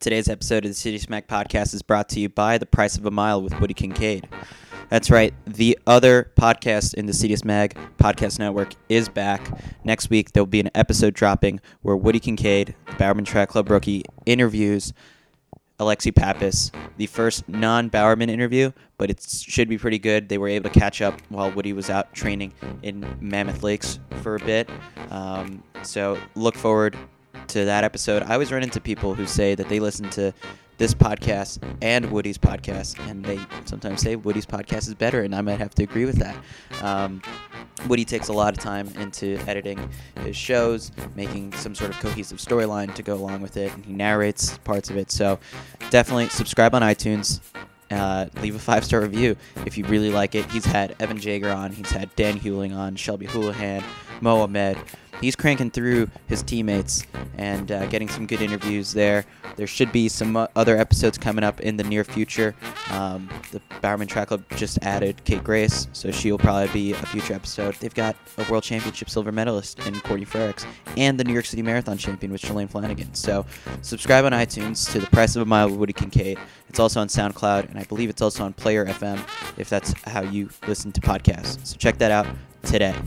Today's episode of the City Smack podcast is brought to you by The Price of a Mile with Woody Kincaid. That's right, the other podcast in the City Mag podcast network is back. Next week, there will be an episode dropping where Woody Kincaid, the Bowerman Track Club rookie, interviews Alexi Pappas, the first non-Bowerman interview, but it should be pretty good. They were able to catch up while Woody was out training in Mammoth Lakes for a bit. So look forward to that episode. I always run into people who say that they listen to this podcast and Woody's podcast, and they sometimes say Woody's podcast is better, and I might have to agree with that. Woody takes a lot of time into editing his shows, making some sort of cohesive storyline to go along with it, and he narrates parts of it. So definitely subscribe on iTunes. Leave a 5-star review if you really like it. He's had Evan Jager on, he's had Dan Hewling on, Shelby Houlihan, Mo Ahmed. He's cranking through his teammates and getting some good interviews there. There should be some other episodes coming up in the near future. The Bowerman Track Club just added Kate Grace, so she'll probably be a future episode. They've got a World Championship silver medalist in Courtney Frericks and the New York City Marathon champion with Shalane Flanagan. So subscribe on iTunes to The Price of a Mile with Woody Kincaid. It's also on SoundCloud, and I believe it's also on Player FM if that's how you listen to podcasts. So check that out today.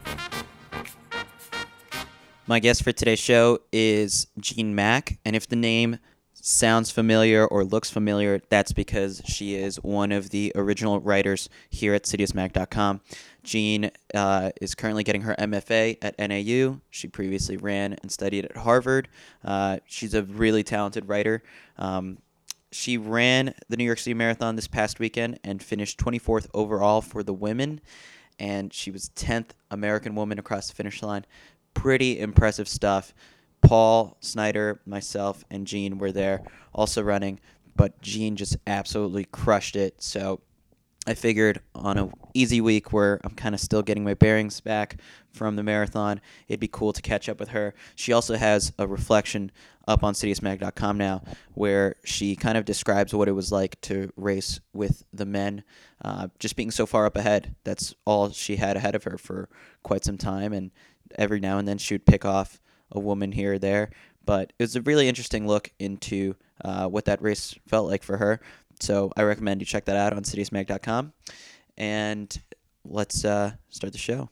My guest for today's show is Jean Mack, and if the name sounds familiar or looks familiar, that's because she is one of the original writers here at CitiusMac.com. Jean is currently getting her MFA at NAU. She previously ran and studied at Harvard. She's a really talented writer. She ran the New York City Marathon this past weekend and finished 24th overall for the women, and she was 10th American woman across the finish line. Pretty impressive stuff. Paul Snyder, myself, and Jean were there also running, but Jean just absolutely crushed it. So I figured on an easy week where I'm kind of still getting my bearings back from the marathon, it'd be cool to catch up with her. She also has a reflection up on CitiusMag.com now where she kind of describes what it was like to race with the men, just being so far up ahead. That's all she had ahead of her for quite some time, and every now and then she would pick off a woman here or there. But it was a really interesting look into what that race felt like for her. So I recommend you check that out on CitiusMag.com. And let's start the show.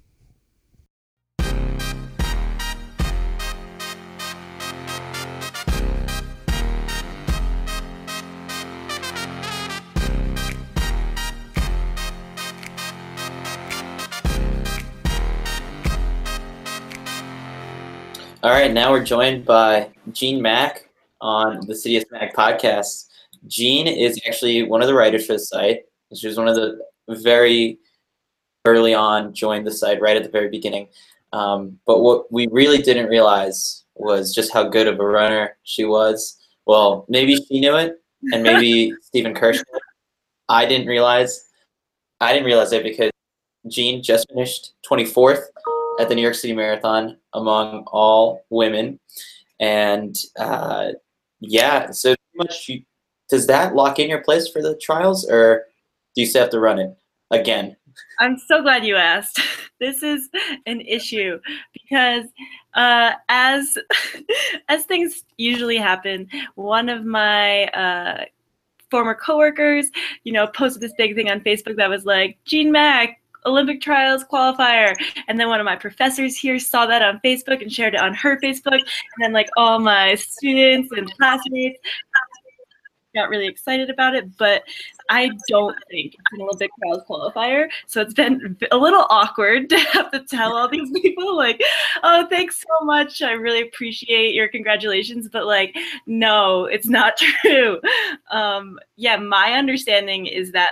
All right, now we're joined by Jean Mack on the City of Smack podcast. Jean is actually one of the writers for the site. She was one of the very early on, joined the site right at the very beginning. But what we really didn't realize was just how good of a runner she was. Well, maybe she knew it, and maybe Stephen Kirsch knew it. I didn't realize it because Jean just finished 24th at the New York City Marathon among all women. And so pretty much does that lock in your place for the trials, or do you still have to run it again? I'm so glad you asked. This is an issue because as things usually happen, one of my former coworkers, posted this big thing on Facebook that was like, Jean Mack, Olympic trials qualifier. And then one of my professors here saw that on Facebook and shared it on her Facebook. And then all my students and classmates got really excited about it. But I don't think it's an Olympic trials qualifier. So it's been a little awkward to have to tell all these people oh, thanks so much. I really appreciate your congratulations. But no, it's not true. My understanding is that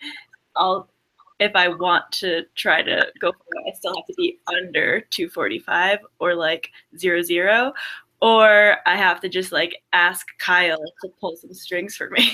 if I want to try to go for it, I still have to be under 2:45 or 00, or I have to just ask Kyle to pull some strings for me.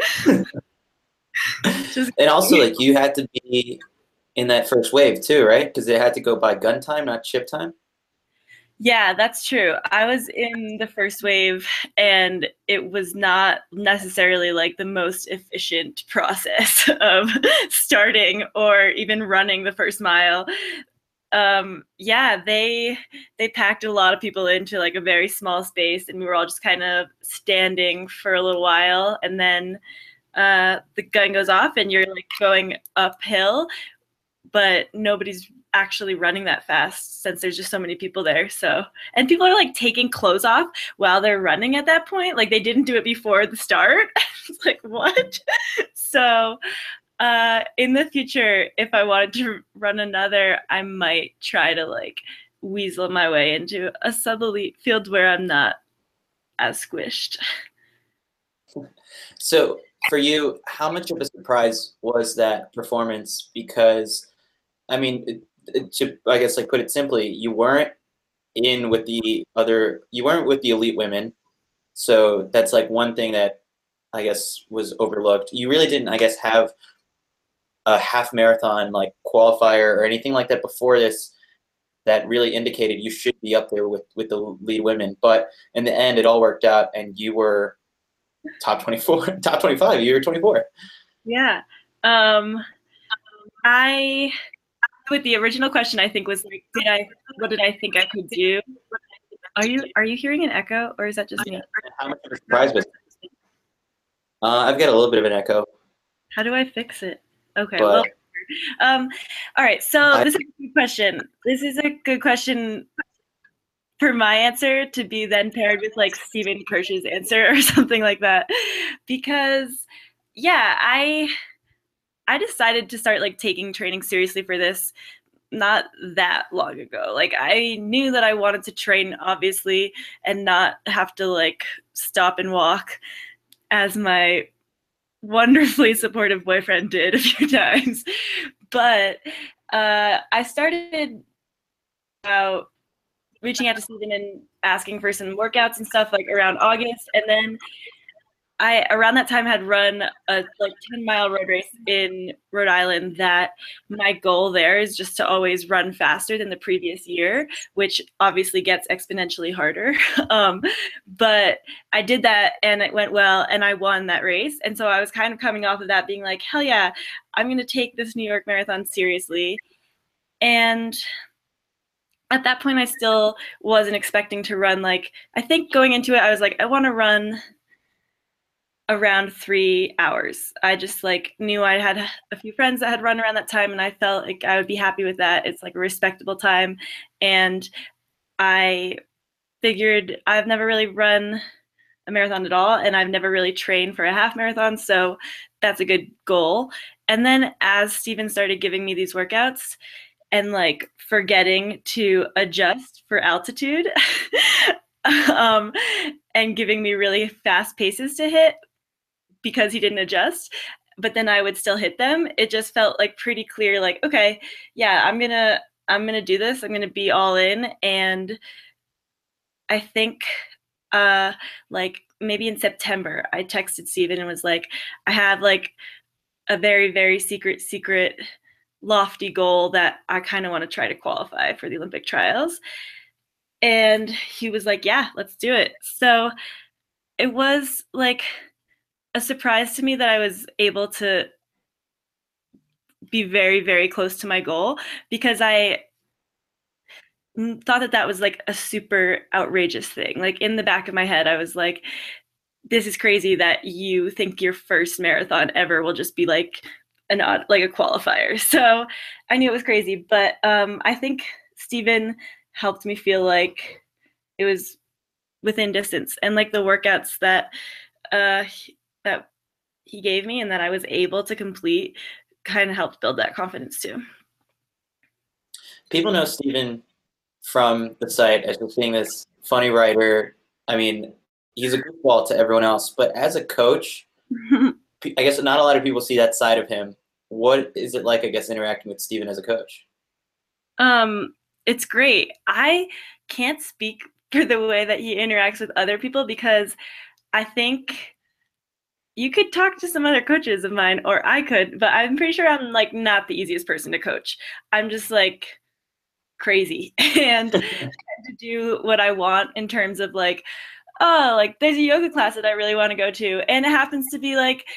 And also you had to be in that first wave too, right? Because it had to go by gun time, not chip time. Yeah, that's true. I was in the first wave, and it was not necessarily the most efficient process of starting or even running the first mile. yeah, they packed a lot of people into like a very small space, and we were all just kind of standing for a little while, and then the gun goes off and you're like going uphill, but nobody's actually running that fast since there's just so many people there. So, and people are like taking clothes off while they're running at that point. Like they didn't do it before the start. It's like, what? So, in the future, if I wanted to run another, I might try to like weasel my way into a sub elite field where I'm not as squished. So for you, how much of a surprise was that performance? Because I mean, to I guess like put it simply, you weren't you weren't with the elite women, so that's like one thing that I guess was overlooked. You really didn't, I guess, have a half marathon like qualifier or anything like that before this that really indicated you should be up there with the lead women. But in the end, it all worked out, and you were top 24, top 25. You were 24. Yeah. I with the original question, I think was like, what did I think I could do? Are you hearing an echo, or is that just me? How much of a surprise was it? I've got a little bit of an echo. How do I fix it? Okay, But well, all right. So this is a good question. This is a good question for my answer to be then paired with like Stephen Kirsch's answer or something like that, because yeah, I decided to start like taking training seriously for this not that long ago. Like I knew that I wanted to train obviously and not have to like stop and walk as my wonderfully supportive boyfriend did a few times. But I started out reaching out to Stephen and asking for some workouts and stuff like around August, and then I around that time had run a like 10-mile road race in Rhode Island that my goal there is just to always run faster than the previous year, which obviously gets exponentially harder. But I did that and it went well and I won that race. And so I was kind of coming off of that being like, hell yeah, I'm going to take this New York Marathon seriously. And at that point, I still wasn't expecting to run like, I think going into it, I was like, I want to run around 3 hours. I just like knew I had a few friends that had run around that time and I felt like I would be happy with that. It's like a respectable time. And I figured I've never really run a marathon at all and I've never really trained for a half marathon. So that's a good goal. And then as Stephen started giving me these workouts and like forgetting to adjust for altitude um, and giving me really fast paces to hit, because he didn't adjust, but then I would still hit them. It just felt like pretty clear, like, okay, yeah, I'm gonna do this. I'm gonna be all in. And I think like maybe in September, I texted Steven and was like, I have like a very, very secret lofty goal that I kind of want to try to qualify for the Olympic trials. And he was like, yeah, let's do it. So it was like a surprise to me that I was able to be very, very close to my goal, because I thought that that was like a super outrageous thing. Like in the back of my head, I was like, this is crazy that you think your first marathon ever will just be like an odd, like a qualifier. So I knew it was crazy, but I think Stephen helped me feel like it was within distance, and like the workouts that that he gave me and that I was able to complete kind of helped build that confidence too. people know Stephen from the site as just being this funny writer. I mean, he's a goofball to everyone else, but as a coach, I guess not a lot of people see that side of him. What is it like, I guess, interacting with Stephen as a coach? It's great. I can't speak for the way that he interacts with other people, because I think you could talk to some other coaches of mine, or I could, but I'm pretty sure I'm like not the easiest person to coach. I'm just like crazy and to do what I want in terms of like, oh, like there's a yoga class that I really want to go to, and it happens to be like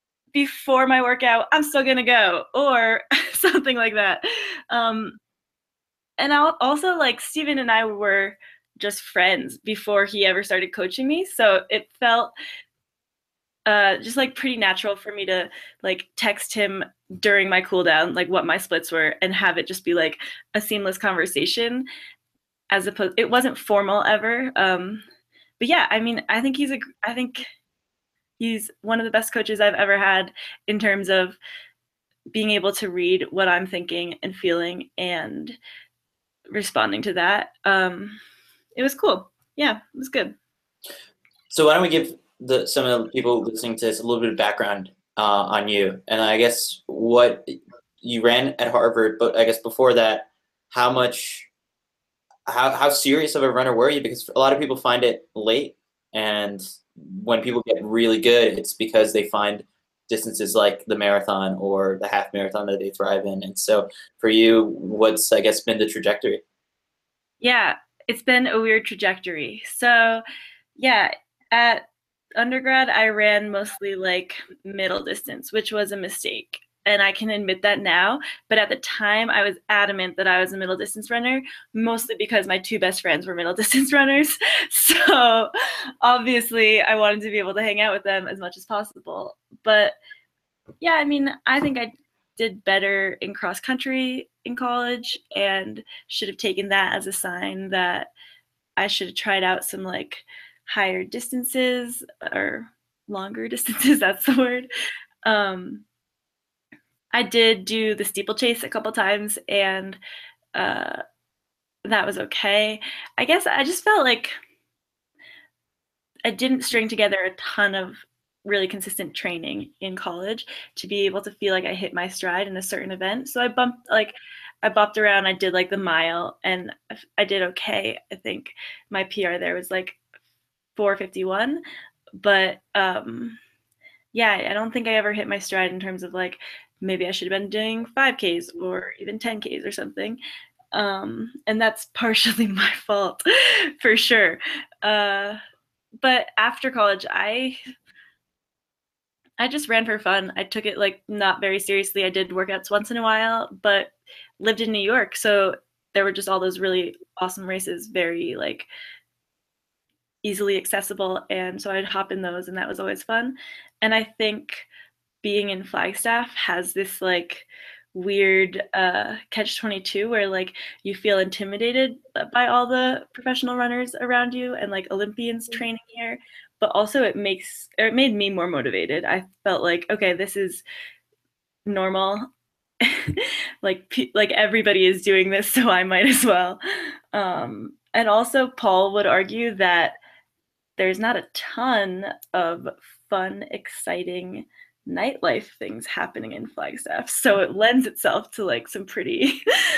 before my workout, I'm still gonna go, or something like that. and also like Steven and I were just friends before he ever started coaching me, so it felt just like pretty natural for me to like text him during my cool down like what my splits were and have it just be like a seamless conversation, as opposed it wasn't formal ever. But yeah, I mean, I think he's one of the best coaches I've ever had in terms of being able to read what I'm thinking and feeling and responding to that. It was cool. Yeah, it was good. So why don't we give some of the people listening to this a little bit of background on you, and I guess what you ran at Harvard, but I guess before that, how serious of a runner were you? Because a lot of people find it late, and when people get really good, it's because they find distances like the marathon or the half marathon that they thrive in. And so for you, what's, I guess, been the trajectory? Yeah, it's been a weird trajectory. So, yeah, at undergrad, I ran mostly like middle distance, which was a mistake. And I can admit that now. But at the time, I was adamant that I was a middle distance runner, mostly because my two best friends were middle distance runners. So obviously, I wanted to be able to hang out with them as much as possible. But yeah, I mean, I think I did better in cross country in college and should have taken that as a sign that I should have tried out some like higher distances or longer distances. That's the word. Um, I did do the steeplechase a couple times, and uh, that was okay. I guess I just felt like I didn't string together a ton of really consistent training in college to be able to feel like I hit my stride in a certain event. So I bopped around, I did like the mile and I did okay. I think my PR there was like 4:51, but yeah, I don't think I ever hit my stride in terms of like maybe I should have been doing 5Ks or even 10Ks or something. And that's partially my fault for sure. But after college, I just ran for fun. I took it like not very seriously. I did workouts once in a while, but lived in New York, so there were just all those really awesome races, very like easily accessible, and so I'd hop in those, and that was always fun. And I think being in Flagstaff has this like weird catch 22 where like you feel intimidated by all the professional runners around you and like Olympians training here, but also it made me more motivated. I felt like, okay, this is normal. Like everybody is doing this, so I might as well. And also Paul would argue that there's not a ton of fun, exciting nightlife things happening in Flagstaff. So it lends itself to like some pretty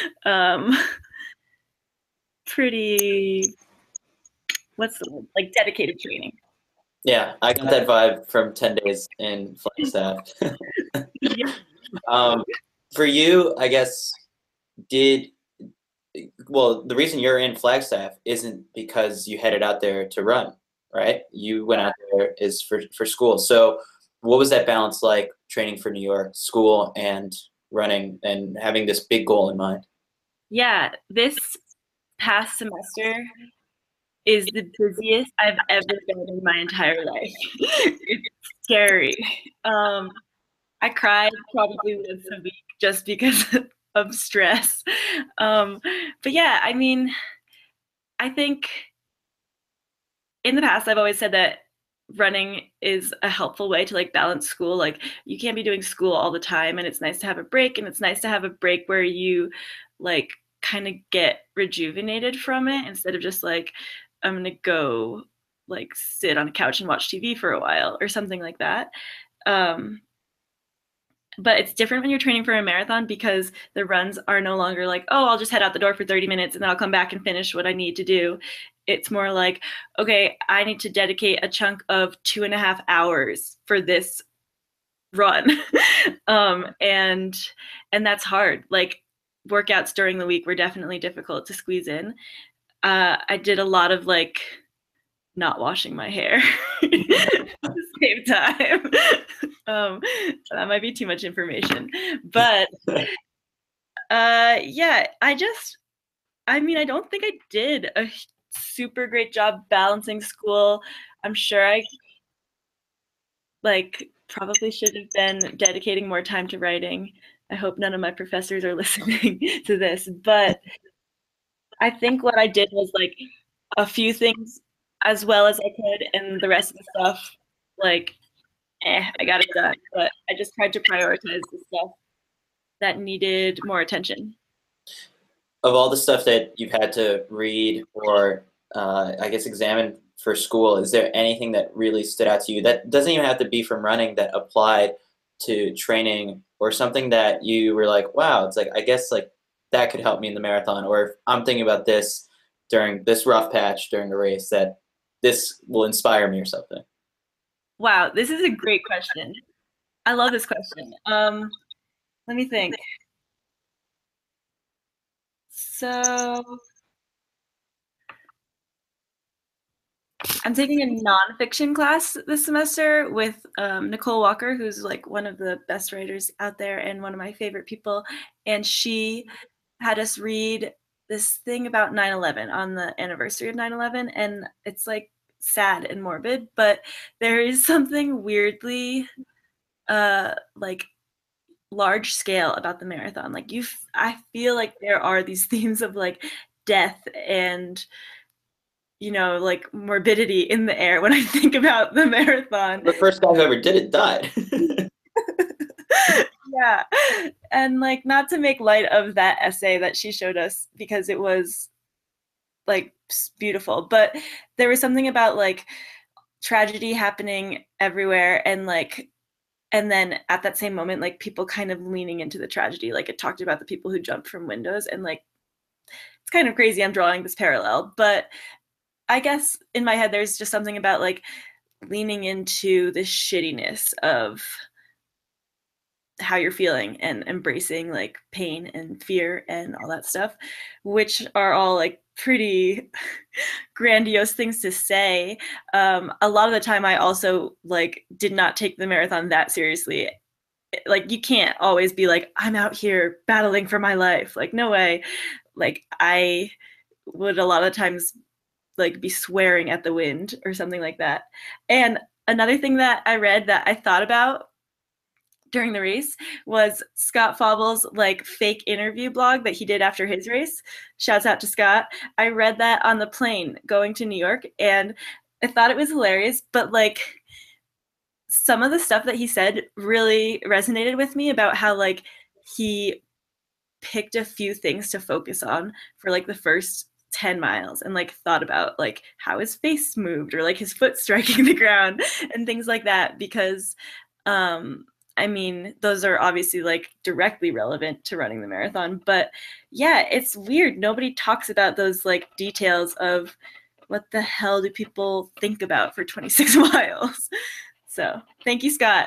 pretty what's the word? Like dedicated training. Yeah, I got that vibe from 10 days in Flagstaff. Yeah. For you, I guess, the reason you're in Flagstaff isn't because you headed out there to run, right? You went out there is for school. So what was that balance like training for New York, school and running and having this big goal in mind? Yeah, this past semester is the busiest I've ever been in my entire life. It's scary. I cried probably once a week just because of stress. But yeah, I mean, I think in the past I've always said that running is a helpful way to like balance school. Like you can't be doing school all the time, and it's nice to have a break, and it's nice to have a break where you like kind of get rejuvenated from it instead of just like I'm gonna go like sit on a couch and watch TV for a while or something like that. Um, but it's different when you're training for a marathon because the runs are no longer like, oh, I'll just head out the door for 30 minutes and then I'll come back and finish what I need to do. It's more like, okay, I need to dedicate a chunk of 2.5 hours for this run. And that's hard. Like workouts during the week were definitely difficult to squeeze in. I did a lot of like not washing my hair at the same time. That might be too much information, but yeah, I mean, I don't think I did a super great job balancing school. I'm sure I like probably should have been dedicating more time to writing. I hope none of my professors are listening to this, but I think what I did was like a few things as well as I could, and the rest of the stuff, like, I got it done. But I just tried to prioritize the stuff that needed more attention. Of all the stuff that you've had to read or I guess examine for school, is there anything that really stood out to you that doesn't even have to be from running that applied to training, or something that you were like, wow, it's like I guess like that could help me in the marathon, or if I'm thinking about this during this rough patch during a race, that this will inspire me or something? Wow, this is a great question. I love this question. Let me think. So I'm taking a nonfiction class this semester with Nicole Walker, who's like one of the best writers out there and one of my favorite people. And she had us read this thing about 9/11 on the anniversary of 9/11, and it's like sad and morbid, but there is something weirdly like large scale about the marathon. Like I feel like there are these themes of like death and like morbidity in the air when I think about the marathon. The first guy who ever did it died. Yeah. And like not to make light of that essay that she showed us because it was like beautiful, but there was something about like tragedy happening everywhere and then at that same moment like people kind of leaning into the tragedy. Like it talked about the people who jumped from windows and like it's kind of crazy I'm drawing this parallel, but I guess in my head there's just something about like leaning into the shittiness of how you're feeling and embracing like pain and fear and all that stuff, which are all like pretty grandiose things to say. A lot of the time I also like did not take the marathon that seriously. Like you can't always be like I'm out here battling for my life, like no way. Like I would a lot of times like be swearing at the wind or something like that. And another thing that I read that I thought about during the race was Scott Fauble's like fake interview blog that he did after his race. Shouts out to Scott. I read that on the plane going to New York and I thought it was hilarious, but like some of the stuff that he said really resonated with me about how like he picked a few things to focus on for like the first 10 miles and like thought about like how his face moved or like his foot striking the ground and things like that because I mean, those are obviously like directly relevant to running the marathon, but yeah, it's weird. Nobody talks about those like details of what the hell do people think about for 26 miles. So thank you, Scott.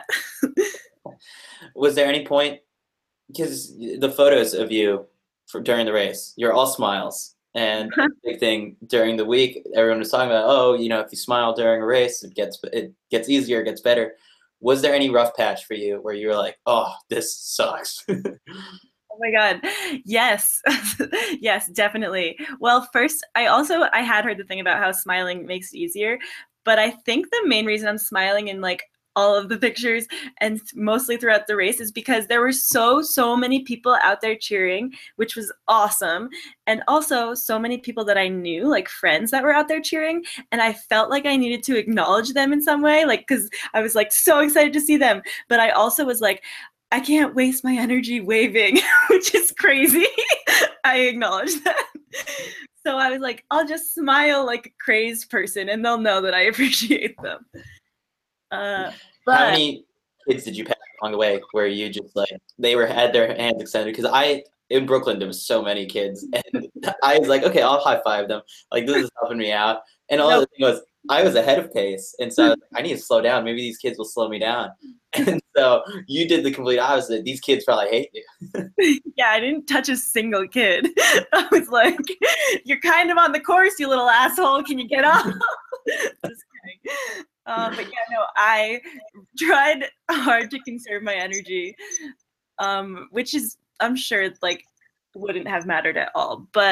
Was there any point, because the photos of you during the race, you're all smiles. And big thing during the week, everyone was talking about, oh, if you smile during a race, it gets easier, it gets better. Was there any rough patch for you where you were like, oh, this sucks? Oh my God. Yes. Yes, definitely. Well, first, I had heard the thing about how smiling makes it easier, but I think the main reason I'm smiling in like all of the pictures and mostly throughout the race is because there were so many people out there cheering, which was awesome. And also so many people that I knew, like friends that were out there cheering, and I felt like I needed to acknowledge them in some way, like cuz I was like so excited to see them, but I also was like I can't waste my energy waving, which is crazy. I acknowledge that. So I was like, I'll just smile like a crazed person and they'll know that I appreciate them. How But many kids did you pass along the way where you just like had their hands extended? Because in Brooklyn there was so many kids, and I was like, okay, I'll high five them. Like this is helping me out. And all the thing was, I was ahead of pace, and so I was like, I need to slow down. Maybe these kids will slow me down. And so you did the complete opposite. These kids probably hate you. Yeah, I didn't touch a single kid. I was like, you're kind of on the course, you little asshole. Can you get off? Just kidding. But yeah, no, I tried hard to conserve my energy, which is, I'm sure, like, wouldn't have mattered at all. But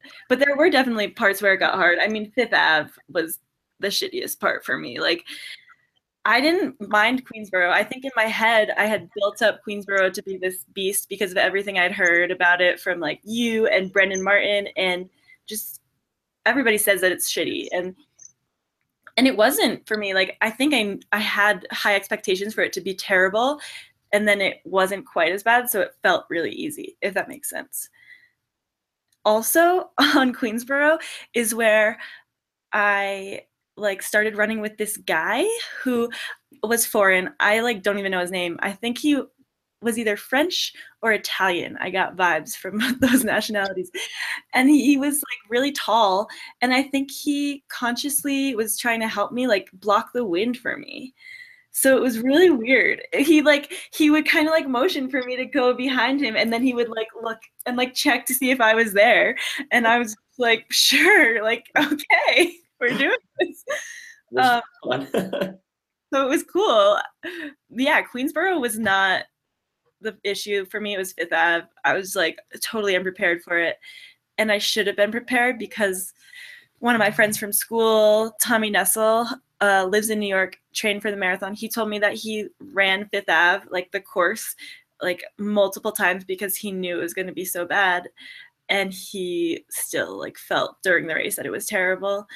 But there were definitely parts where it got hard. I mean, Fifth Ave was the shittiest part for me. Like, I didn't mind Queensboro. I think in my head, I had built up Queensboro to be this beast because of everything I'd heard about it from like you and Brendan Martin, and just everybody says that it's shitty. And it wasn't for me. Like, I think I had high expectations for it to be terrible, and then it wasn't quite as bad, so it felt really easy, if that makes sense. Also, on Queensboro is where I like started running with this guy who was foreign. I like don't even know his name. I think he was either French or Italian. I got vibes from those nationalities. And he was like really tall, and I think he consciously was trying to help me like block the wind for me. So it was really weird. He would kind of like motion for me to go behind him, and then he would like look and like check to see if I was there, and I was like, sure, like okay, we're doing this. Um, Fun. so it was cool. Yeah, Queensboro was not the issue for me. It was Fifth Ave. I was like totally unprepared for it, and I should have been prepared because one of my friends from school, Tommy Nessel, lives in New York, trained for the marathon. He told me that he ran Fifth Ave, like the course, like multiple times because he knew it was going to be so bad, and he still like felt during the race that it was terrible.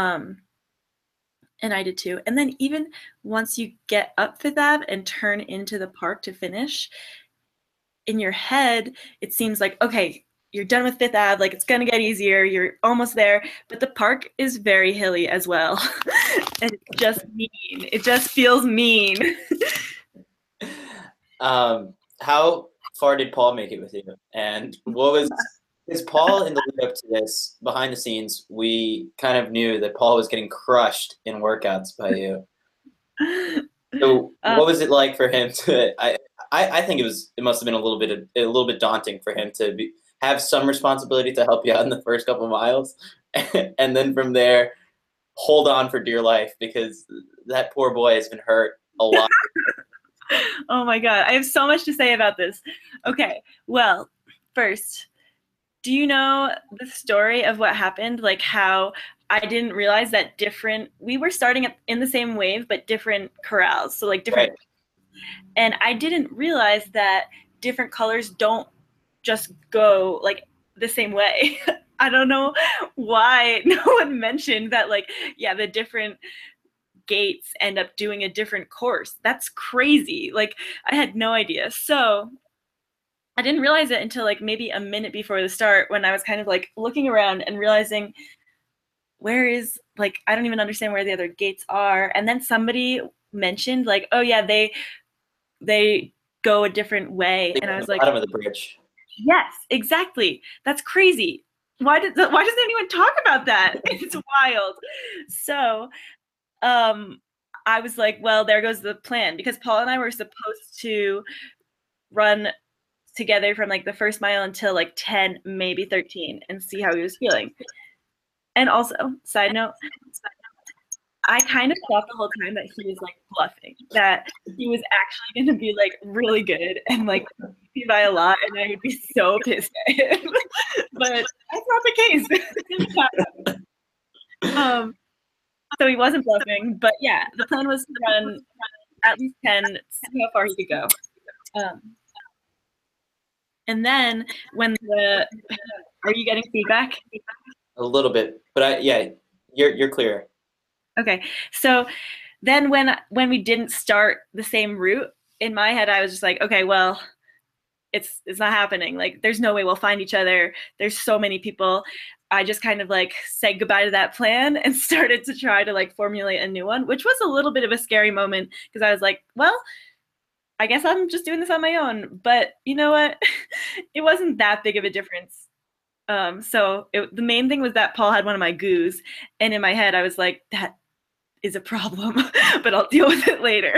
And I did too. And then even once you get up Fifth Ave and turn into the park to finish, in your head, it seems like, okay, you're done with Fifth Ave, like it's gonna get easier, you're almost there. But the park is very hilly as well. And it's just mean. It just feels mean. How far did Paul make it with you? And what was, because Paul, in the lead up to this, behind the scenes, we kind of knew that Paul was getting crushed in workouts by you. So what was it like for him to? I think it must have been a little bit daunting for him to have some responsibility to help you out in the first couple of miles, and then from there, hold on for dear life because that poor boy has been hurt a lot. Oh my God, I have so much to say about this. Okay, well, first, do you know the story of what happened? Like how I didn't realize that we were starting in the same wave, but different corrals. So like different, Right. and I didn't realize that different colors don't just go like the same way. I don't know why no one mentioned that, like, yeah, the different gates end up doing a different course. That's crazy. Like, I had no idea. So I didn't realize it until like maybe a minute before the start when I was kind of like looking around and realizing where is, like, I don't even understand where the other gates are. And then somebody mentioned like, oh yeah, they go a different way. And I was The like, bottom of the bridge. yes, exactly. That's crazy. Why doesn't anyone talk about that? It's wild. So I was like, well, there goes the plan, because Paul and I were supposed to run together from like the first mile until like 10, maybe 13, and see how he was feeling. And also, side note, I kind of thought the whole time that he was like bluffing, that he was actually going to be like really good and like beat me by a lot, and I would be so pissed at him. But that's not the case. So he wasn't bluffing, but yeah, the plan was to run at least 10, see how far he could go. And then are you getting feedback? A little bit, but you're clear. Okay, so then when we didn't start the same route, in my head I was just like, okay, well, it's not happening. Like, there's no way we'll find each other. There's so many people. I just kind of like said goodbye to that plan and started to try to like formulate a new one, which was a little bit of a scary moment because I was like, well, I guess I'm just doing this on my own. But you know what? It wasn't that big of a difference. The main thing was that Paul had one of my goos, and in my head I was like, that is a problem, but I'll deal with it later.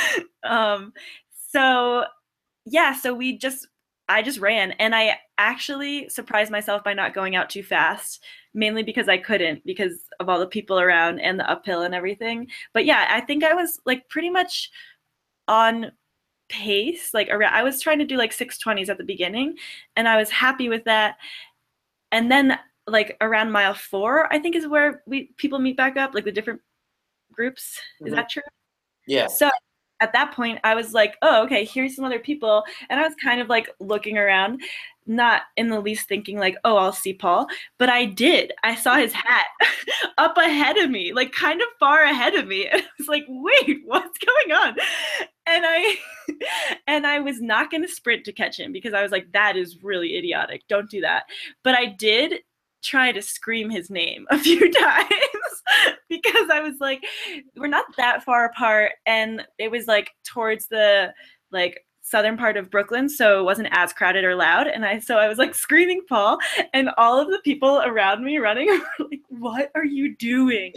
So yeah, so I just ran, and I actually surprised myself by not going out too fast, mainly because I couldn't, because of all the people around and the uphill and everything. But yeah, I think I was like pretty much on pace. Like I was trying to do like 6:20s at the beginning, and I was happy with that. And then like around mile 4, I think is where people meet back up, like the different groups. Is that true? Yeah. So at that point, I was like, oh, okay, here's some other people. And I was kind of like looking around, not in the least thinking like, oh, I'll see Paul. But I did. I saw his hat up ahead of me, like kind of far ahead of me. And I was like, wait, what's going on? And I and I was not going to sprint to catch him because I was like, that is really idiotic. Don't do that. But I did try to scream his name a few times because I was like, we're not that far apart, and it was like towards the like southern part of Brooklyn, so it wasn't as crowded or loud. And I was like screaming Paul, and all of the people around me running were like, what are you doing?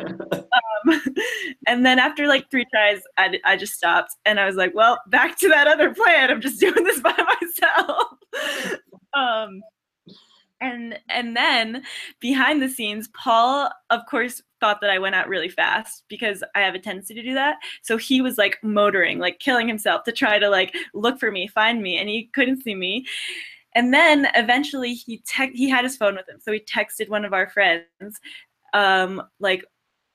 And then after like 3 tries, I just stopped, and I was like, well, back to that other plan. I'm just doing this by myself. And then behind the scenes, Paul, of course, thought that I went out really fast because I have a tendency to do that. So he was like motoring, like killing himself to try to like look for me, find me, and he couldn't see me. And then eventually he had his phone with him, so he texted one of our friends, like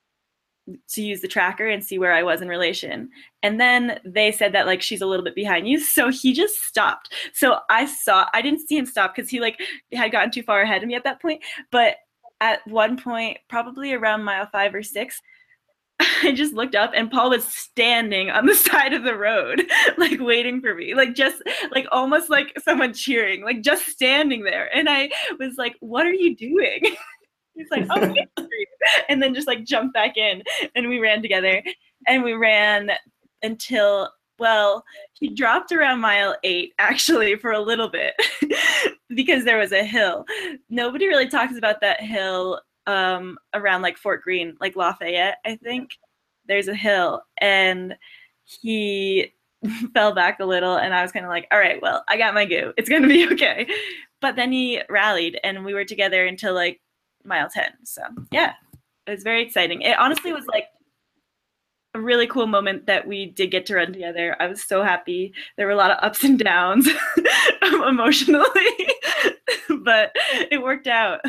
to use the tracker and see where I was in relation. And then they said that like she's a little bit behind you. So he just stopped. So I didn't see him stop because he like had gotten too far ahead of me at that point. But at one point, probably around mile 5 or 6, I just looked up and Paul was standing on the side of the road, like waiting for me, like just like almost like someone cheering, like just standing there. And I was like, what are you doing? He's like, oh, wait for you. And then just like jumped back in, and we ran together, and we ran until, well, he dropped around mile 8 actually for a little bit because there was a hill. Nobody really talks about that hill around like Fort Greene, like Lafayette, I think. There's a hill, and he fell back a little, and I was kind of like, all right, well, I got my goo. It's going to be okay. But then he rallied, and we were together until like mile 10. So yeah, it was very exciting. It honestly was like a really cool moment that we did get to run together. I was so happy. There were a lot of ups and downs emotionally, but it worked out.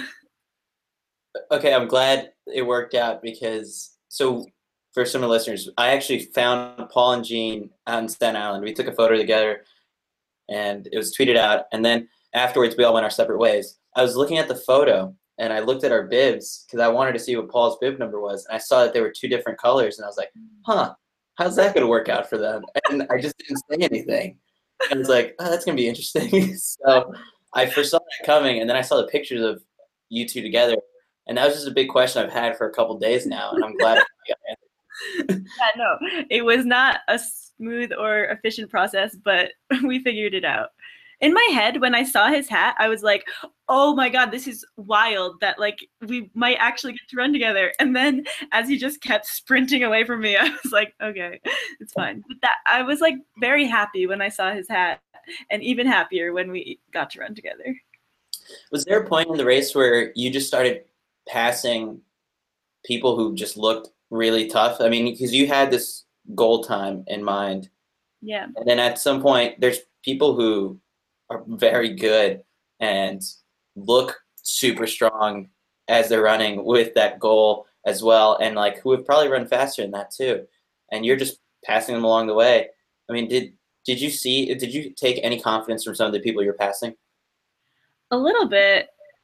Okay, I'm glad it worked out because for some of the listeners, I actually found Paul and Jean out in Staten Island. We took a photo together, and it was tweeted out. And then afterwards, we all went our separate ways. I was looking at the photo, and I looked at our bibs because I wanted to see what Paul's bib number was. And I saw that there were 2 different colors, and I was like, huh, how's that going to work out for them? And I just didn't say anything. And I was like, oh, that's going to be interesting. So I foresaw that coming, and then I saw the pictures of you 2 together. And that was just a big question I've had for a couple days now, and I'm glad I got answered. Yeah, no, it was not a smooth or efficient process, but we figured it out. In my head, when I saw his hat, I was like, oh my God, this is wild that like we might actually get to run together. And then as he just kept sprinting away from me, I was like, okay, it's fine. But that I was like very happy when I saw his hat, and even happier when we got to run together. Was there a point in the race where you just started passing people who just looked really tough? I mean, because you had this goal time in mind. Yeah. And then at some point, there's people who are very good and look super strong as they're running with that goal as well, and like who have probably run faster than that too. And you're just passing them along the way. I mean, did you take any confidence from some of the people you're passing? A little bit.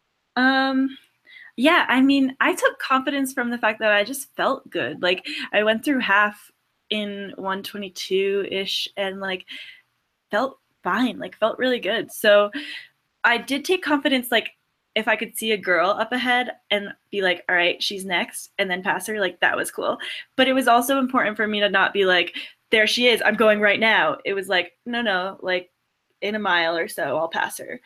Yeah, I mean, I took confidence from the fact that I just felt good. Like I went through half in 122-ish and like felt fine, like felt really good. So I did take confidence, like if I could see a girl up ahead and be like, all right, she's next, and then pass her, like that was cool. But it was also important for me to not be like, there she is, I'm going right now. It was like, no, like in a mile or so, I'll pass her.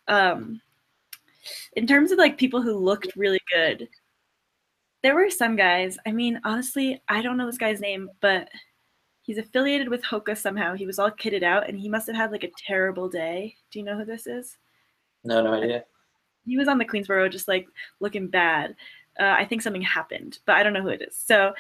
In terms of like people who looked really good, there were some guys. I mean, honestly, I don't know this guy's name, but he's affiliated with Hoka somehow. He was all kitted out, and he must have had like a terrible day. Do you know who this is? No idea. He was on the Queensboro just like looking bad. I think something happened, but I don't know who it is. So,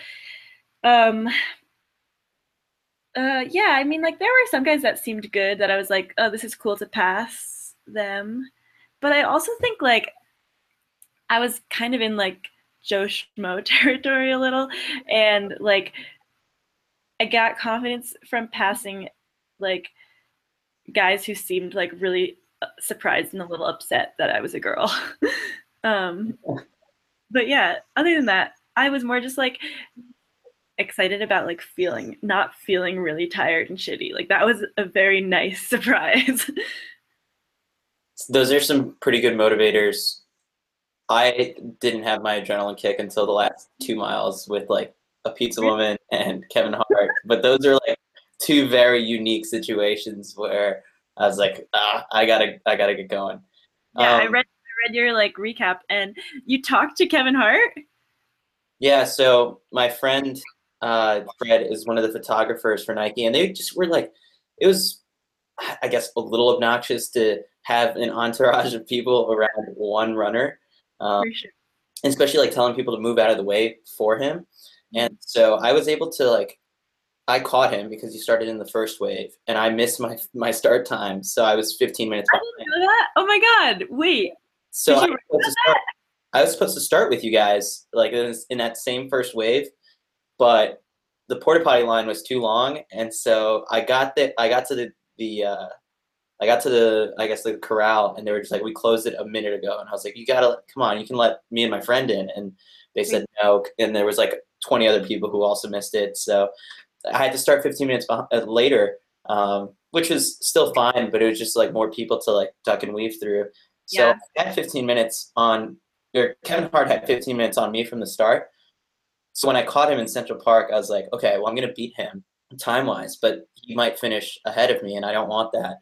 yeah, I mean, like there were some guys that seemed good that I was like, oh, this is cool to pass them. But I also think like I was kind of in like Joe Schmo territory a little, and like I got confidence from passing like guys who seemed like really surprised and a little upset that I was a girl. um, but yeah, other than that, I was more just like excited about like not feeling really tired and shitty. Like that was a very nice surprise. Those are some pretty good motivators. I didn't have my adrenaline kick until the last 2 miles with like a pizza woman and Kevin Hart. But those are like two very unique situations where I was like, I gotta get going. Yeah, I read your like recap, and you talked to Kevin Hart. Yeah, so my friend Fred is one of the photographers for Nike, and they just were like, it was, I guess, a little obnoxious to have an entourage of people around one runner, For sure. especially like telling people to move out of the way for him. And so I was able to like, I caught him because he started in the first wave, and I missed my start time, so I was 15 minutes I behind. didn't know that. Oh my god! Wait. So Did you I was supposed to start with you guys like in that same first wave, but the porta potty line was too long, and so I got to the I guess the corral, and they were just like, we closed it a minute ago, and I was like, you gotta come on, you can let me and my friend in, and they said no, and there was like 20 other people who also missed it, so I had to start 15 minutes later, which was still fine, but it was just like more people to like duck and weave through. So Yeah. I had 15 minutes on, or Kevin Hart had 15 minutes on me from the start. So when I caught him in Central Park, I was like, okay, well, I'm going to beat him time-wise, but he might finish ahead of me, and I don't want that.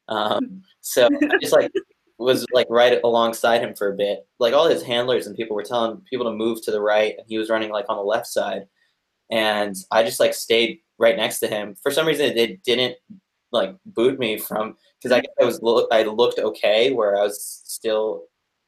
So I just like was like right alongside him for a bit. Like all his handlers and people were telling people to move to the right, and he was running like on the left side. And I just like stayed right next to him. For some reason, it didn't like boot me from, because I guess I looked okay, where I was still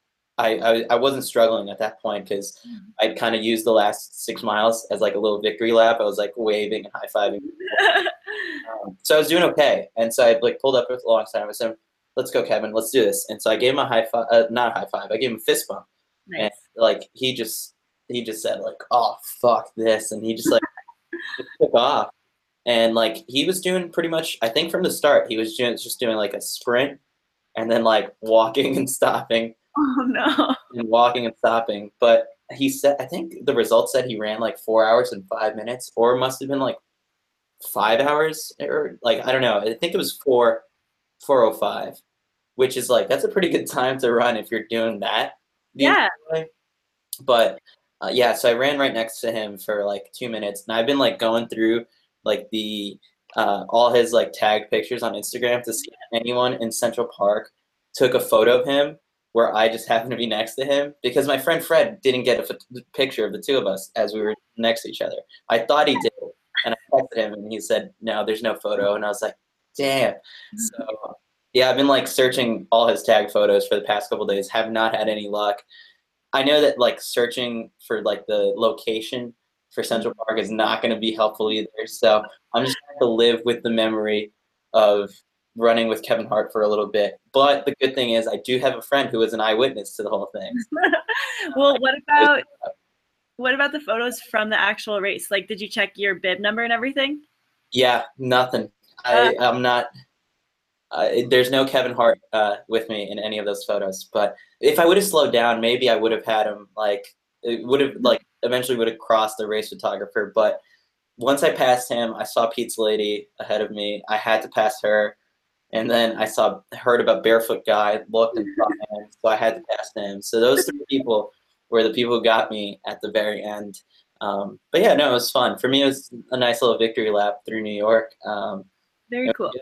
I wasn't struggling at that point because I'd kind of used the last 6 miles as like a little victory lap. I was like waving and high fiving. So I was doing okay, and so I like pulled up alongside him. I said, "Let's go, Kevin. Let's do this." And so I gave him a high five, not a high five. I gave him a fist bump, and like he just said like, "Oh fuck this," and he just like just took off. And like he was doing pretty much, I think from the start, he was just doing like a sprint, and then like walking and stopping. Oh no. And walking and stopping. But he said, I think the results said he ran like 4 hours and 5 minutes, or it must have been like 5 hours, or like I don't know. I think it was 4:05, which is like that's a pretty good time to run if you're doing that. Yeah. But yeah, so I ran right next to him for like 2 minutes, and I've been like going through like the all his like tag pictures on Instagram to see if anyone in Central Park took a photo of him where I just happened to be next to him, because my friend Fred didn't get a picture of the two of us as we were next to each other. I thought he did, and I texted him, and he said, no, there's no photo. And I was like, damn. So yeah, I've been like searching all his tag photos for the past couple days, have not had any luck. I know that like searching for like the location for Central Park is not going to be helpful either. So I'm just going to live with the memory of running with Kevin Hart for a little bit. But the good thing is I do have a friend who was an eyewitness to the whole thing. Well, what about the photos from the actual race? Like, did you check your bib number and everything? Yeah, nothing. I'm not. There's no Kevin Hart with me in any of those photos. But if I would have slowed down, maybe I would have had him. Like, it would have like eventually would have crossed the race photographer. But once I passed him, I saw Pizza Lady ahead of me. I had to pass her. And then I heard about Barefoot Guy, looked and saw him, so I had to pass him. So those three people were the people who got me at the very end. But yeah, no, it was fun. For me, it was a nice little victory lap through New York. Very cool.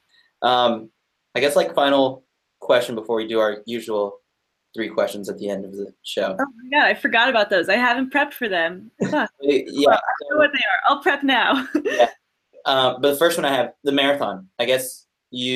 I guess like final question before we do our usual 3 questions at the end of the show. Oh my god, I forgot about those. I haven't prepped for them. Yeah. Well, I know what they are. I'll prep now. Yeah. But the first one I have, the marathon. I guess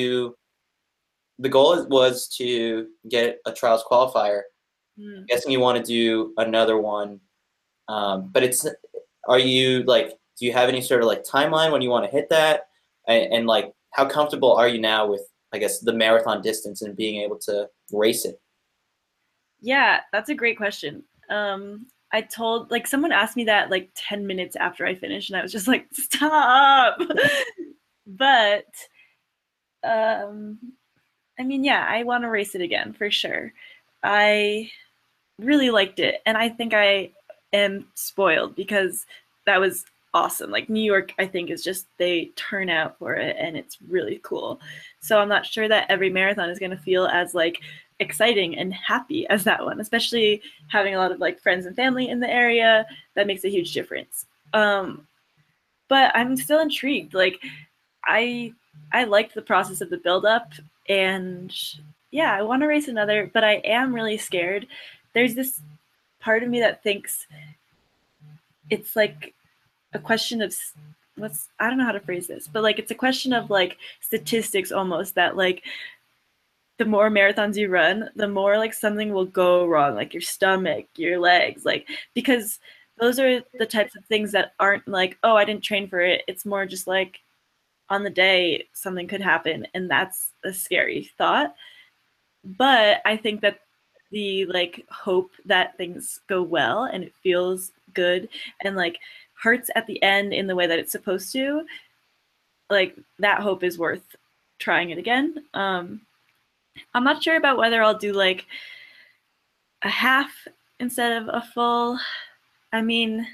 the goal was to get a trials qualifier. I'm guessing you want to do another one, but are you like, do you have any sort of like timeline when you want to hit that, and like how comfortable are you now with, I guess, the marathon distance and being able to race it? Yeah, that's a great question. I told like someone asked me that like 10 minutes after I finished, and I was just like, stop. But um, I mean, yeah, I want to race it again for sure. I really liked it, and I think I am spoiled because that was awesome. Like New York, I think is just they turn out for it, and it's really cool. So I'm not sure that every marathon is going to feel as like exciting and happy as that one, especially having a lot of like friends and family in the area. That makes a huge difference. But I'm still intrigued. Like I I liked the process of the build up, and yeah, I want to race another, but I am really scared. There's this part of me that thinks it's like a question of what's I don't know how to phrase this, but like it's a question of like statistics almost that like the more marathons you run, the more like something will go wrong, like your stomach, your legs, like because those are the types of things that aren't like, oh, I didn't train for it. It's more just like on the day something could happen, and that's a scary thought. But I think that the like hope that things go well and it feels good and like hurts at the end in the way that it's supposed to, like that hope is worth trying it again. I'm not sure about whether I'll do like a half instead of a full. I mean,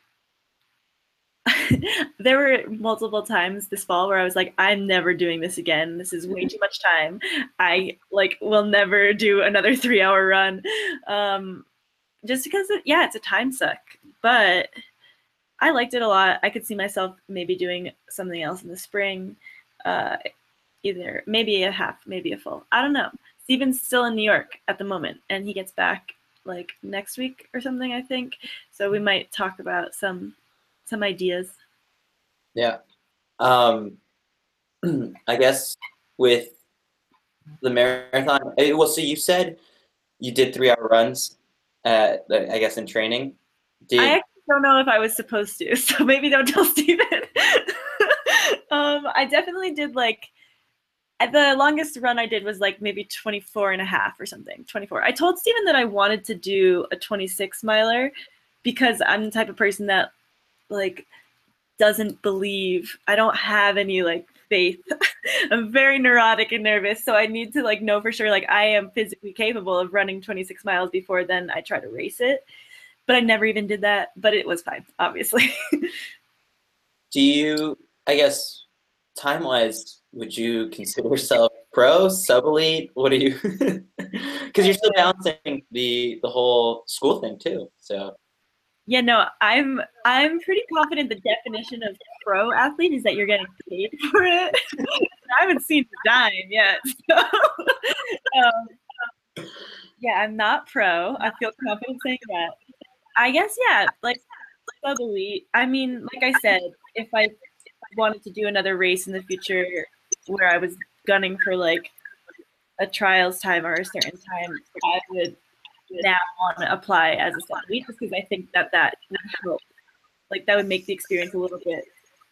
there were multiple times this fall where I was like, I'm never doing this again. This is way too much time. I like will never do another 3 hour run. Just because yeah, it's a time suck. But I liked it a lot. I could see myself maybe doing something else in the spring. Uh, Either maybe a half, maybe a full. I don't know. Steven's still in New York at the moment, and he gets back like next week or something, I think. So we might talk about some ideas. Yeah. Um, I guess with the marathon, well, so you said you did 3 hour runs, I guess in training. I Did actually don't know if I was supposed to, so maybe don't tell Steven. I definitely did like the longest run I did was like maybe 24 and a half or something. 24. I told Steven that I wanted to do a 26 miler because I'm the type of person that like doesn't believe. I don't have any like faith. I'm very neurotic and nervous, so I need to like know for sure like I am physically capable of running 26 miles before then I try to race it. But I never even did that, but it was fine, obviously. do you, I guess, time wise, would you consider yourself pro, sub elite? What do you? Because you're still balancing the whole school thing too. So Yeah, no, I'm pretty confident the definition of pro athlete is that you're getting paid for it. I haven't seen the dime yet. So, yeah, I'm not pro. I feel confident saying that. I guess yeah, like sub elite. I mean, like I said, if I wanted to do another race in the future where I was gunning for like a trials time or a certain time, I would now want to apply as a sub elite just because I think that that would help. Like that would make the experience a little bit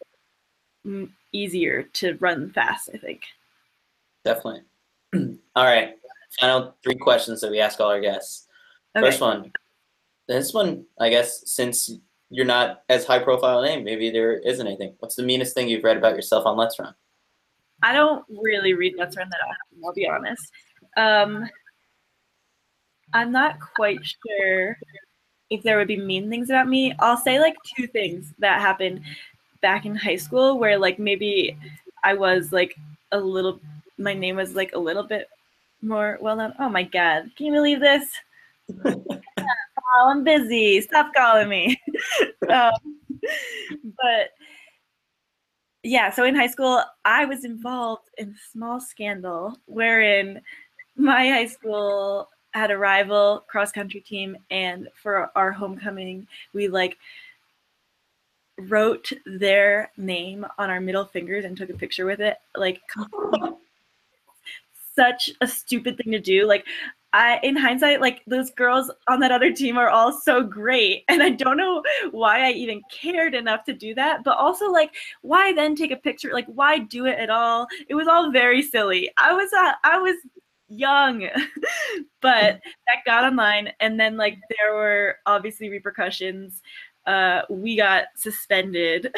easier to run fast, I think. definitely. All right. Final three questions that we ask all our guests. First Okay. one. This one, I guess, since you're not as high profile a name, maybe there isn't anything. What's the meanest thing you've read about yourself on Let's Run? I don't really read Let's Run that often, I'll be honest. Um, I'm not quite sure if there would be mean things about me. I'll say like two things that happened back in high school where like maybe I was like a little, my name was like a little bit more well known. Oh my God. Can you believe this? Oh, I'm busy. Stop calling me. um, but yeah, so in high school, I was involved in a small scandal wherein my high school had a rival cross country team, and for our homecoming, we like wrote their name on our middle fingers and took a picture with it. Like, such a stupid thing to do. Like, in hindsight, like those girls on that other team are all so great, and I don't know why I even cared enough to do that. But also, like, why then take a picture? Like, why do it at all? It was all very silly. I was young. But that got online, and then like there were obviously repercussions. We got suspended.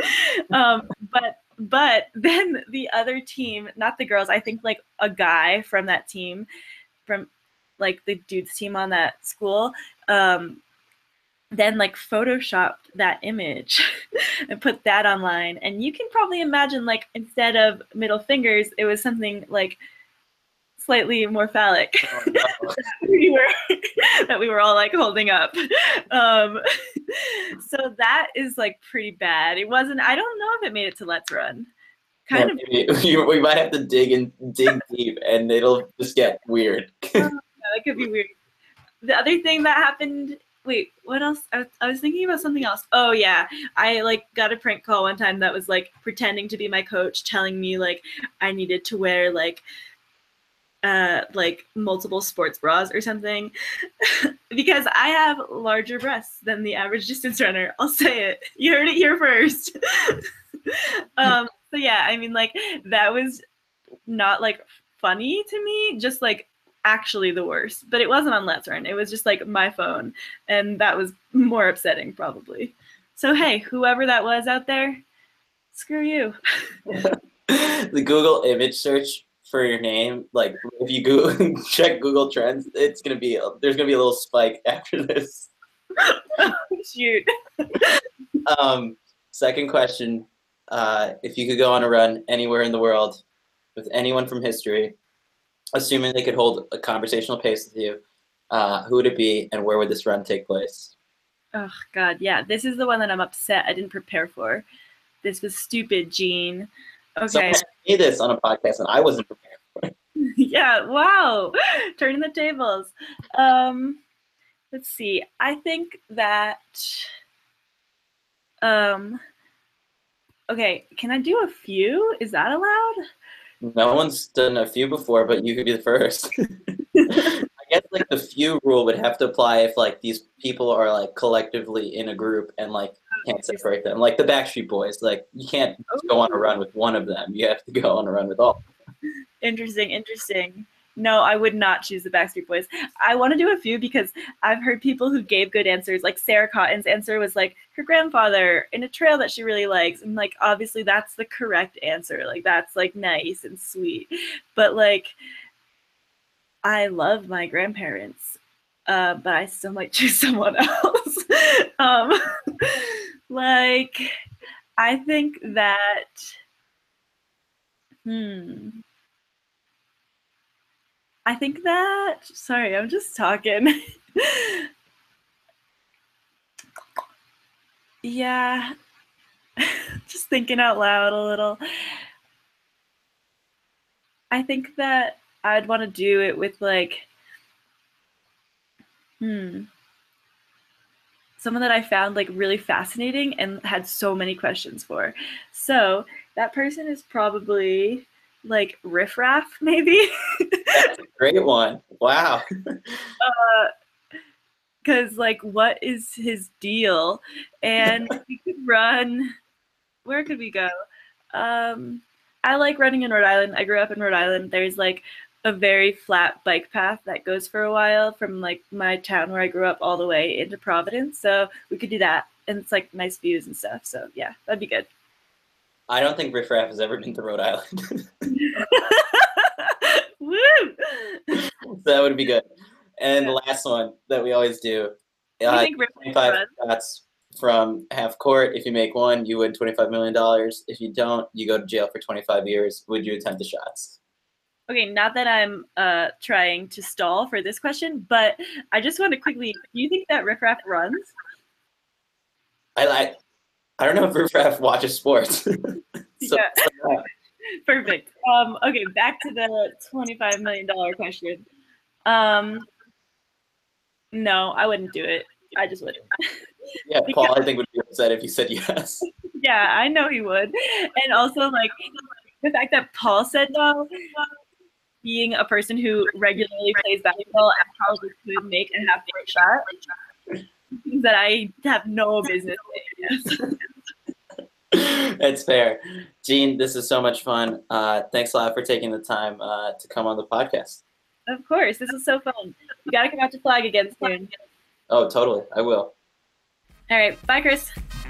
But then the other team, not the girls, I think like a guy from that team, from like the dudes team on that school, then like photoshopped that image and put that online. And you can probably imagine, like, instead of middle fingers, it was something like slightly more phallic. Oh, no. that we were all like holding up. So that is like pretty bad. It wasn't, I don't know if it made it to Let's Run. Kind of. We might have to dig deep, and it'll just get weird. That could be weird. The other thing that happened, wait, what else? I was thinking about something else. Oh yeah, I like got a prank call one time that was like pretending to be my coach, telling me like I needed to wear like multiple sports bras or something because I have larger breasts than the average distance runner. I'll say it. You heard it here first. So yeah, I mean, like, that was not like funny to me, just like actually the worst. But it wasn't on Let's Run. It was just like my phone, and that was more upsetting probably. So hey, whoever that was out there, screw you. The Google image search for your name, like if you Google, check Google Trends, there's gonna be a little spike after this. Shoot. Second question. If you could go on a run anywhere in the world with anyone from history, assuming they could hold a conversational pace with you, who would it be, and where would this run take place? Oh God, yeah. This is the one that I'm upset I didn't prepare for. This was stupid, Gene. Okay. Someone asked me this on a podcast, and I wasn't prepared for it. Yeah, wow. Turning the tables. Let's see. I think that okay, can I do a few? Is that allowed? No one's done a few before, but you could be the first. I guess like the few rule would have to apply if like these people are like collectively in a group and like can't separate them. Like the Backstreet Boys, like you can't just go on a run with one of them. You have to go on a run with all. Interesting. No, I would not choose the Backstreet Boys. I want to do a few because I've heard people who gave good answers. Like Sarah Cotton's answer was like her grandfather in a trail that she really likes. And like, obviously that's the correct answer. Like that's like nice and sweet. But like, I love my grandparents, but I still might choose someone else. Like, I think that, sorry, I'm just talking. Yeah, just thinking out loud a little. I think that I'd want to do it with like, someone that I found like really fascinating and had so many questions for. So that person is probably like Riff Raff, maybe. That's a great one. Wow. Because like, what is his deal? And we could run. Where could we go? I like running in Rhode Island. I grew up in Rhode Island. There's like a very flat bike path that goes for a while from like my town where I grew up all the way into Providence. So we could do that. And it's like nice views and stuff. So yeah, that'd be good. I don't think Riff Raff has ever been to Rhode Island. Woo! That would be good. And the last one that we always do, You think Riff 25 runs? shots from half court. If you make one, you win $25 million. If you don't, you go to jail for 25 years. Would you attempt the shots? Okay, not that I'm trying to stall for this question, but I just want to quickly, do you think that Riff Raff runs? I don't know if Riff Raff watches sports. Yeah. Perfect. Okay, back to the $25 million question. No, I wouldn't do it. I just wouldn't. Yeah, Paul, I think would be upset if you said yes. Yeah, I know he would. And also, like, the fact that Paul said no, being a person who regularly plays basketball and probably could make a half-court shot, things that I have no business saying yes. That's fair. Gene, this is so much fun. Thanks a lot for taking the time to come on the podcast. Of course. This was so fun. You got to come out to Flag again soon. Oh, totally. I will. All right. Bye, Chris.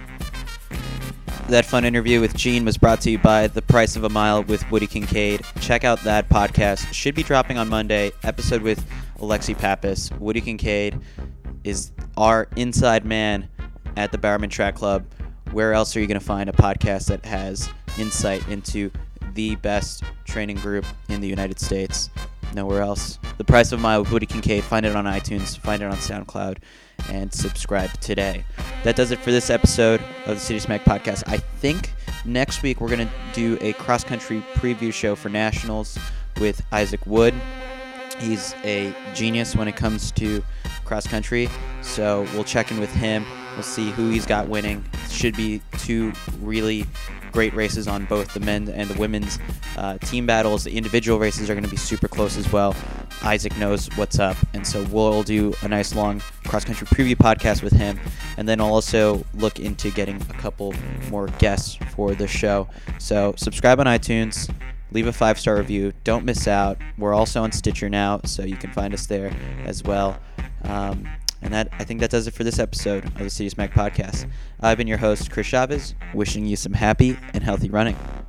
That fun interview with Gene was brought to you by The Price of a Mile with Woody Kincaid. Check out that podcast. Should be dropping on Monday. Episode with Alexi Pappas. Woody Kincaid is our inside man at the Bowerman Track Club. Where else are you going to find a podcast that has insight into the best training group in the United States? Nowhere else. The Price of a Mile with Woody Kincaid. Find it on iTunes. Find it on SoundCloud. And subscribe today. That does it for this episode of the City Smack Podcast. I think next week we're going to do a cross-country preview show for Nationals with Isaac Wood. He's a genius when it comes to cross-country, so we'll check in with him. We'll see who he's got winning. Should be two really great races on both the men and the women's team battles. The individual races are going to be super close as well. Isaac knows what's up, and so we'll do a nice long cross-country preview podcast with him, and then I'll also look into getting a couple more guests for the show. So subscribe on iTunes, leave a 5-star review. Don't miss out. We're also on Stitcher now, so you can find us there as well. And I think that does it for this episode of the City Smack Podcast. I've been your host, Chris Chavez, wishing you some happy and healthy running.